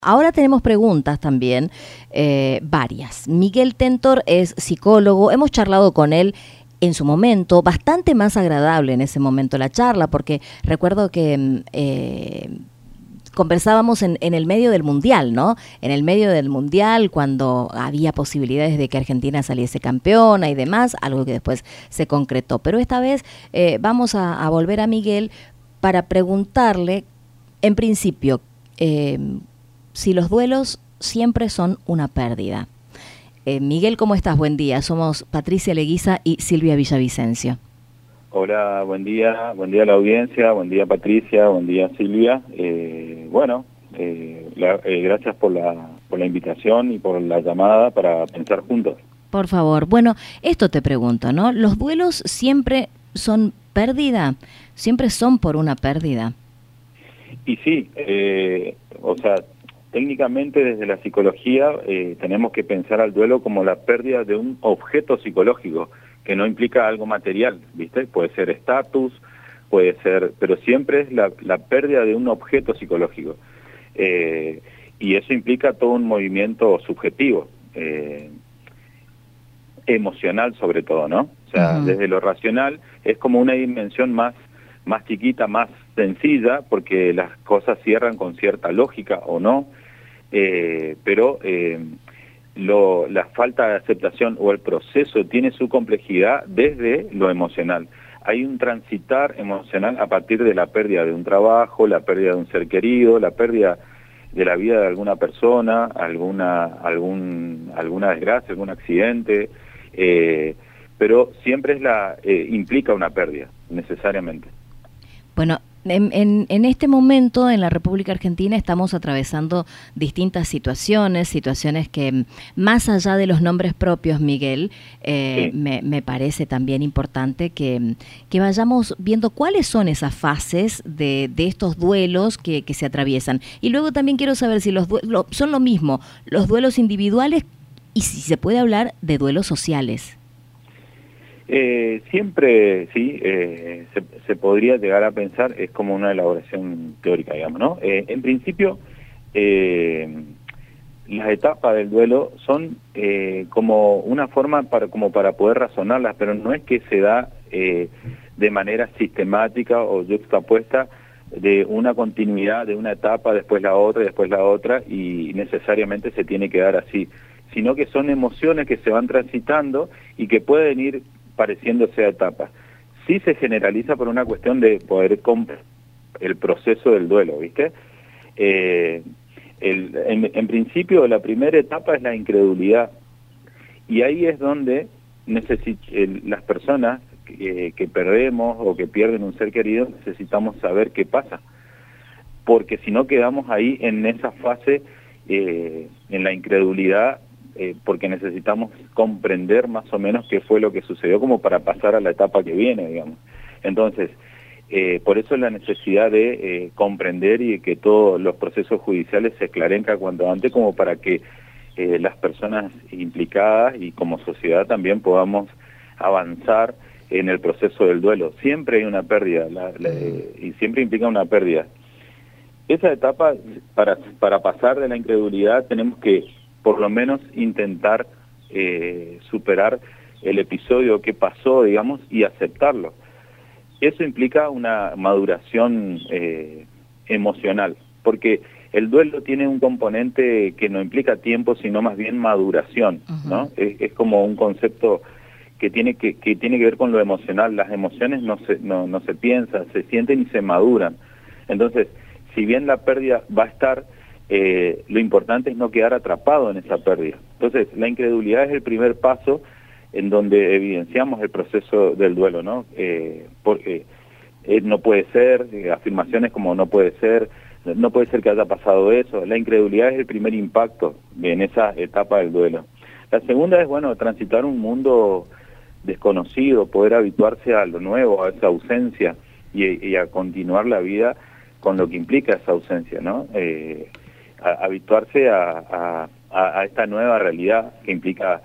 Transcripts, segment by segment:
Ahora tenemos preguntas también, varias. Miguel Tentor es psicólogo, hemos charlado con él en su momento, bastante más agradable en ese momento la charla, porque recuerdo que conversábamos en el medio del Mundial, ¿no? En el medio del Mundial, cuando había posibilidades de que Argentina saliese campeona y demás, algo que después se concretó. Pero esta vez vamos a volver a Miguel para preguntarle, en principio, si los duelos siempre son una pérdida. Miguel, ¿cómo estás? Buen día. Somos Patricia Leguiza y Silvia Villavicencio. Hola, buen día a la audiencia, buen día Patricia, buen día Silvia. Gracias por la invitación y por la llamada para pensar juntos. Por favor. Bueno, esto te pregunto, ¿no? ¿Los duelos siempre son pérdida? ¿Siempre son por una pérdida? Y sí, técnicamente desde la psicología tenemos que pensar al duelo como la pérdida de un objeto psicológico, que no implica algo material, ¿viste? Puede ser estatus, puede ser, pero siempre es la pérdida de un objeto psicológico. Y eso implica todo un movimiento subjetivo, emocional sobre todo, ¿no? O sea, desde lo racional es como una dimensión más chiquita, más sencilla, porque las cosas cierran con cierta lógica o no, pero la falta de aceptación o el proceso tiene su complejidad desde lo emocional. Hay un transitar emocional a partir de la pérdida de un trabajo, la pérdida de un ser querido, la pérdida de la vida de alguna persona, alguna desgracia, algún accidente, pero siempre implica una pérdida, necesariamente. Bueno, en este momento en la República Argentina estamos atravesando distintas situaciones que más allá de los nombres propios, Miguel, sí, me parece también importante que vayamos viendo cuáles son esas fases de estos duelos que se atraviesan. Y luego también quiero saber si son lo mismo, los duelos individuales y si se puede hablar de duelos sociales. Siempre, sí, se podría llegar a pensar, es como una elaboración teórica, digamos, ¿no? En principio, las etapas del duelo son como una forma para poder razonarlas, pero no es que se da de manera sistemática o yuxtapuesta de una continuidad de una etapa, después la otra, y necesariamente se tiene que dar así, sino que son emociones que se van transitando y que pueden ir pareciéndose a etapas. Sí se generaliza por una cuestión de poder comprender el proceso del duelo, ¿viste? En principio, la primera etapa es la incredulidad, y ahí es donde las personas que perdemos o que pierden un ser querido necesitamos saber qué pasa, porque si no quedamos ahí en esa fase, en la incredulidad, porque necesitamos comprender más o menos qué fue lo que sucedió como para pasar a la etapa que viene, digamos. Entonces, por eso la necesidad de comprender y que todos los procesos judiciales se esclarezcan cuanto antes, como para que las personas implicadas y como sociedad también podamos avanzar en el proceso del duelo. Siempre hay una pérdida, y siempre implica una pérdida. Esa etapa, para pasar de la incredulidad, tenemos que por lo menos intentar superar el episodio que pasó, digamos, y aceptarlo. Eso implica una maduración emocional, porque el duelo tiene un componente que no implica tiempo, sino más bien maduración, ¿no? Es como un concepto que tiene que ver con lo emocional. Las emociones no se piensan, se sienten y se maduran. Entonces, si bien la pérdida va a estar, lo importante es no quedar atrapado en esa pérdida. Entonces, la incredulidad es el primer paso en donde evidenciamos el proceso del duelo, ¿no? Porque no puede ser, afirmaciones como no puede ser que haya pasado eso. La incredulidad es el primer impacto en esa etapa del duelo. La segunda es, transitar un mundo desconocido, poder habituarse a lo nuevo, a esa ausencia y a continuar la vida con lo que implica esa ausencia, ¿no? Habituarse a esta nueva realidad que implica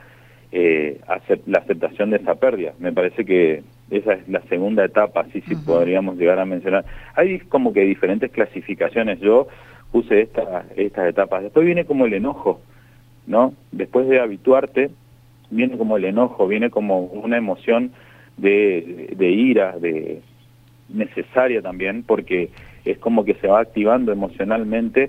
la aceptación de esa pérdida. Me parece que esa es la segunda etapa, así sí podríamos llegar a mencionar. Hay como que diferentes clasificaciones. Yo puse estas etapas. Después viene como el enojo, ¿no? Después de habituarte, viene como el enojo, viene como una emoción de ira, necesaria también, porque es como que se va activando emocionalmente,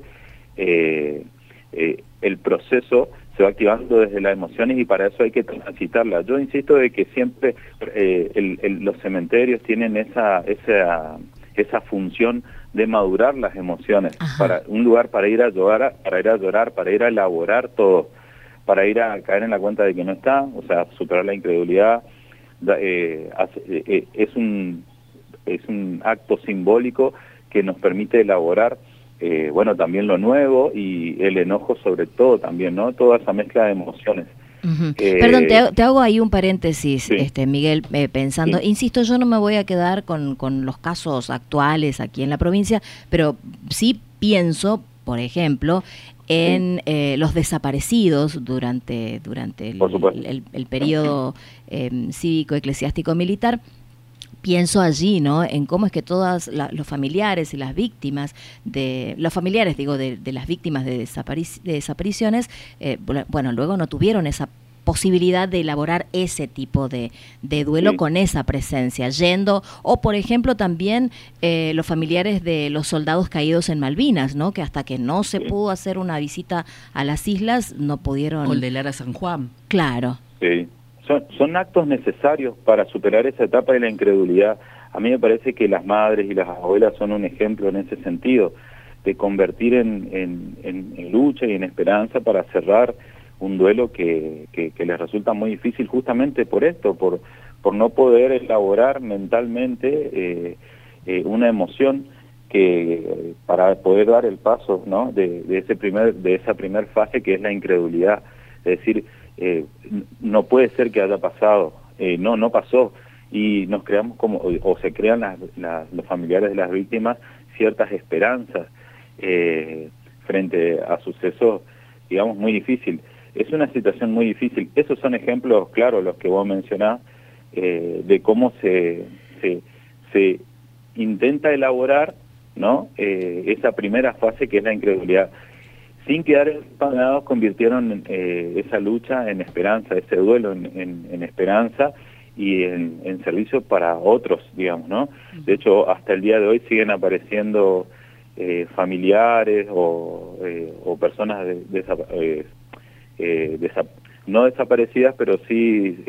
el proceso se va activando desde las emociones y para eso hay que transitarla. Yo insisto de que siempre los cementerios tienen esa función de madurar las emociones. Ajá. Para un lugar para ir a llorar, para ir a elaborar todo, para ir a caer en la cuenta de que no está, o sea, superar la incredulidad. Es un acto simbólico que nos permite elaborar bueno, también lo nuevo y el enojo sobre todo también, ¿no? Toda esa mezcla de emociones. Uh-huh. Perdón, te hago ahí un paréntesis, sí. Miguel, pensando, sí. Insisto, yo no me voy a quedar con los casos actuales aquí en la provincia, pero sí pienso, por ejemplo, en los desaparecidos durante el periodo cívico, eclesiástico, militar. Pienso allí, ¿no? En cómo es que todos los familiares y las víctimas los familiares, digo, de las víctimas de desapariciones, bueno, luego no tuvieron esa posibilidad de elaborar ese tipo de duelo con esa presencia, o por ejemplo también los familiares de los soldados caídos en Malvinas, ¿no? Que hasta que no se pudo hacer una visita a las islas, no pudieron... O el de Lara San Juan. Claro. Sí. Son actos necesarios para superar esa etapa de la incredulidad. A mí me parece que las madres y las abuelas son un ejemplo en ese sentido, de convertir en lucha y en esperanza para cerrar un duelo que les resulta muy difícil justamente por esto, por no poder elaborar mentalmente una emoción que para poder dar el paso, ¿no? de esa primer fase que es la incredulidad. Es decir, no puede ser que haya pasado, no pasó, y nos creamos o se crean los familiares de las víctimas ciertas esperanzas frente a sucesos, digamos, muy difíciles. Es una situación muy difícil. Esos son ejemplos claros los que vos mencionás, de cómo se intenta elaborar, ¿no? Esa primera fase que es la incredulidad. Sin quedar empanados, convirtieron esa lucha en esperanza, ese duelo en esperanza y en servicio para otros, digamos, ¿no? De hecho, hasta el día de hoy siguen apareciendo familiares o personas no desaparecidas, pero sí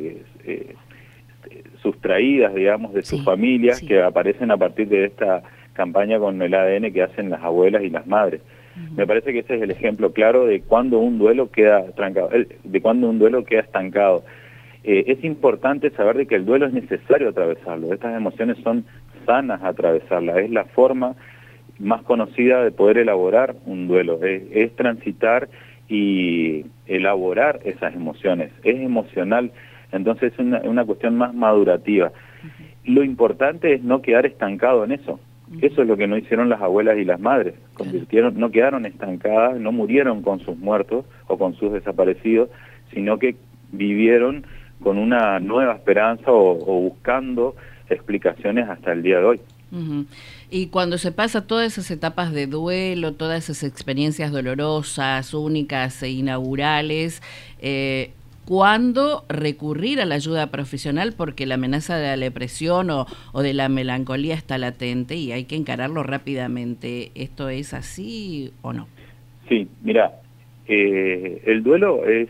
sustraídas, digamos, de sus familias, que aparecen a partir de esta campaña con el ADN que hacen las abuelas y las madres. Me parece que ese es el ejemplo claro de cuando un duelo queda trancado, de cuando un duelo queda estancado. Es importante saber de que el duelo es necesario atravesarlo. Estas emociones son sanas atravesarlas. Es la forma más conocida de poder elaborar un duelo. Es transitar y elaborar esas emociones. Es emocional, entonces es una cuestión más madurativa. Lo importante es no quedar estancado en eso. Eso es lo que no hicieron las abuelas y las madres. No quedaron estancadas, no murieron con sus muertos o con sus desaparecidos, sino que vivieron con una nueva esperanza o buscando explicaciones hasta el día de hoy. Y cuando se pasa todas esas etapas de duelo, todas esas experiencias dolorosas, únicas e inaugurales, ¿cuándo recurrir a la ayuda profesional? Porque la amenaza de la depresión o de la melancolía está latente y hay que encararlo rápidamente. ¿Esto es así o no? Sí, mira, el duelo es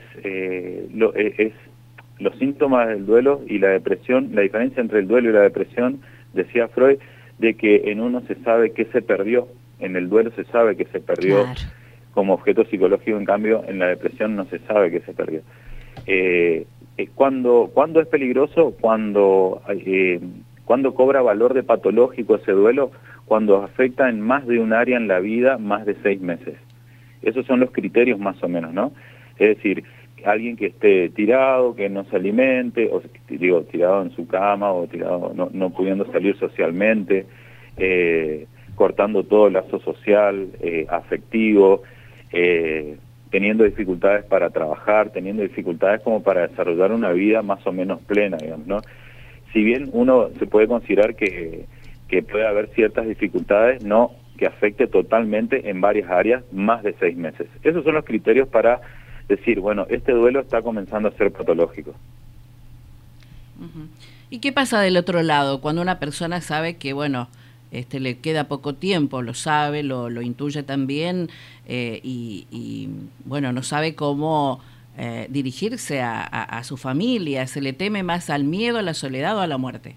los síntomas del duelo y la depresión. La diferencia entre el duelo y la depresión, decía Freud, de que en uno se sabe que se perdió, en el duelo se sabe que se perdió como objeto psicológico, en cambio en la depresión no se sabe que se perdió. ¿Cuándo es peligroso? Cuando cobra valor de patológico ese duelo, cuando afecta en más de un área en la vida más de 6 meses. Esos son los criterios más o menos, ¿no? Es decir, alguien que esté tirado, que no se alimente, o digo, tirado en su cama, o tirado no pudiendo salir socialmente, cortando todo el lazo social, afectivo, teniendo dificultades para trabajar, teniendo dificultades como para desarrollar una vida más o menos plena, digamos, ¿no? Si bien uno se puede considerar que puede haber ciertas dificultades, no que afecte totalmente en varias áreas más de 6 meses. Esos son los criterios para decir, bueno, este duelo está comenzando a ser patológico. ¿Y qué pasa del otro lado? Cuando una persona sabe que, bueno, le queda poco tiempo, lo sabe, lo intuye también, y bueno, no sabe cómo dirigirse a su familia, se le teme más al miedo, a la soledad o a la muerte.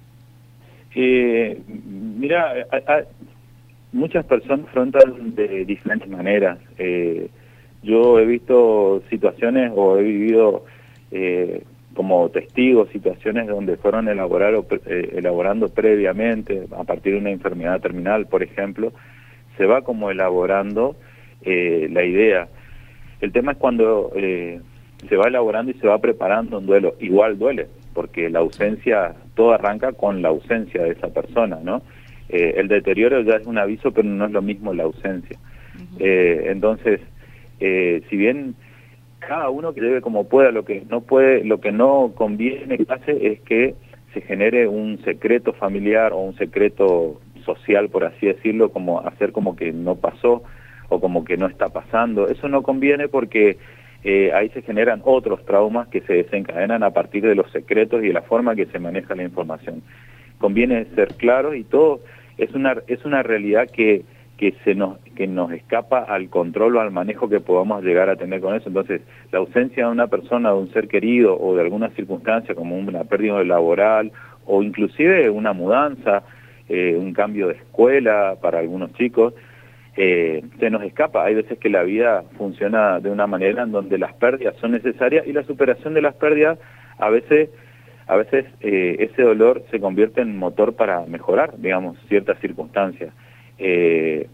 Mira, muchas personas afrontan de diferentes maneras. Yo he visto situaciones o he vivido como testigo situaciones donde fueron elaborando previamente, a partir de una enfermedad terminal, por ejemplo, se va como elaborando la idea. El tema es cuando se va elaborando y se va preparando un duelo. Igual duele, porque la ausencia, todo arranca con la ausencia de esa persona, ¿no? El deterioro ya es un aviso, pero no es lo mismo la ausencia. Entonces, si bien cada uno que lleve como pueda, lo que no conviene que pase es que se genere un secreto familiar o un secreto social, por así decirlo, como hacer como que no pasó o como que no está pasando. Eso no conviene porque ahí se generan otros traumas que se desencadenan a partir de los secretos y de la forma que se maneja la información. Conviene ser claro, y todo es una realidad que nos escapa al control o al manejo que podamos llegar a tener con eso. Entonces, la ausencia de una persona, de un ser querido o de alguna circunstancia como una pérdida laboral o inclusive una mudanza, un cambio de escuela para algunos chicos, se nos escapa. Hay veces que la vida funciona de una manera en donde las pérdidas son necesarias, y la superación de las pérdidas a veces ese dolor se convierte en motor para mejorar, digamos, ciertas circunstancias. Es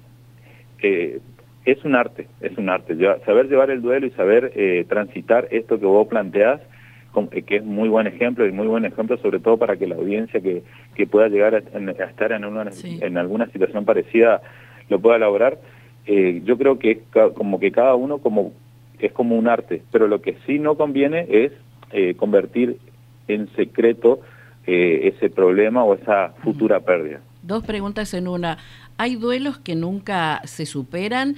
un arte. Saber llevar el duelo y saber transitar esto que vos planteás, que es muy buen ejemplo, y muy buen ejemplo sobre todo para que la audiencia que pueda llegar a estar en alguna situación parecida lo pueda elaborar. Yo creo que es como que cada uno es como un arte, pero lo que sí no conviene es convertir en secreto ese problema o esa futura pérdida. Dos preguntas en una. ¿Hay duelos que nunca se superan?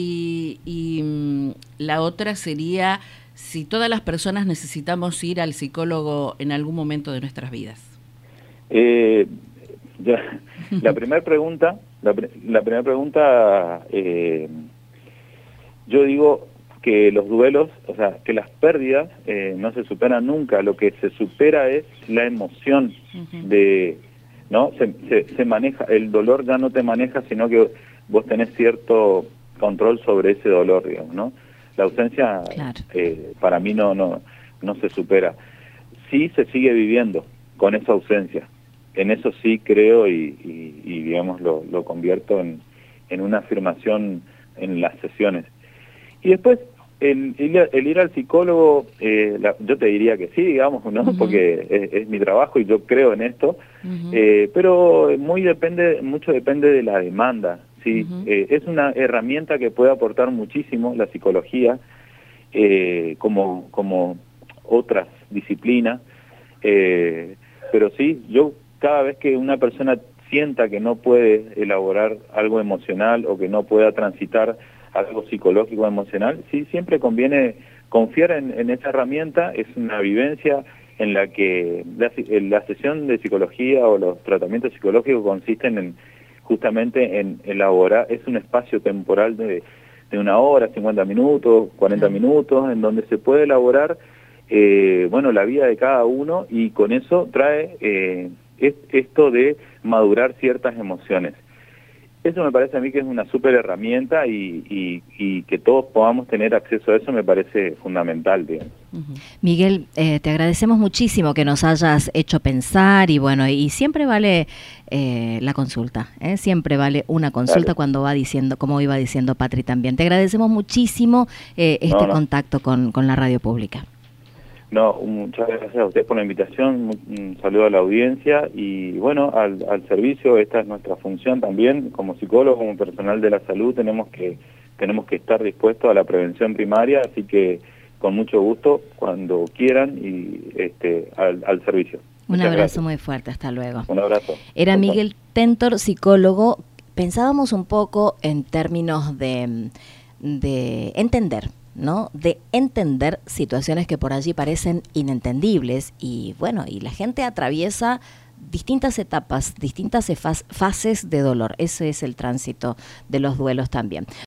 Y la otra sería si todas las personas necesitamos ir al psicólogo en algún momento de nuestras vidas. La primera pregunta, yo digo que los duelos, o sea, que las pérdidas no se superan nunca. Lo que se supera es la emoción ¿no? Se maneja, el dolor ya no te maneja, sino que vos tenés cierto control sobre ese dolor, digamos, ¿no? La ausencia, claro, para mí no se supera. Sí se sigue viviendo con esa ausencia. En eso sí creo y digamos, lo convierto en una afirmación en las sesiones. Y después, el ir al psicólogo, yo te diría que sí, digamos, ¿no? Porque es mi trabajo y yo creo en esto, pero mucho depende de la demanda, ¿sí? Es una herramienta que puede aportar muchísimo la psicología, como otras disciplinas, pero sí, yo cada vez que una persona sienta que no puede elaborar algo emocional o que no pueda transitar algo psicológico o emocional, sí, siempre conviene confiar en esa herramienta. Es una vivencia en la que la sesión de psicología o los tratamientos psicológicos consisten justamente en elaborar, es un espacio temporal de 1 hora, 50 minutos, 40 minutos, en donde se puede elaborar la vida de cada uno, y con eso trae esto de madurar ciertas emociones. Eso me parece a mí que es una súper herramienta, y que todos podamos tener acceso a eso me parece fundamental, digamos. Miguel, te agradecemos muchísimo que nos hayas hecho pensar, y bueno, y siempre vale la consulta, siempre vale una consulta. Dale. Cuando va diciendo, como iba diciendo Patri también. Te agradecemos muchísimo contacto con la radio pública. No, muchas gracias a ustedes por la invitación, un saludo a la audiencia y bueno, al servicio. Esta es nuestra función también, como psicólogo, como personal de la salud, tenemos que estar dispuestos a la prevención primaria, así que con mucho gusto, cuando quieran, y al servicio. Un abrazo muy fuerte, hasta luego. Un abrazo. Era Miguel Tentor, psicólogo, pensábamos un poco en términos de entender, ¿no? De entender situaciones que por allí parecen inentendibles y bueno, y la gente atraviesa distintas etapas, distintas fases de dolor. Ese es el tránsito de los duelos también.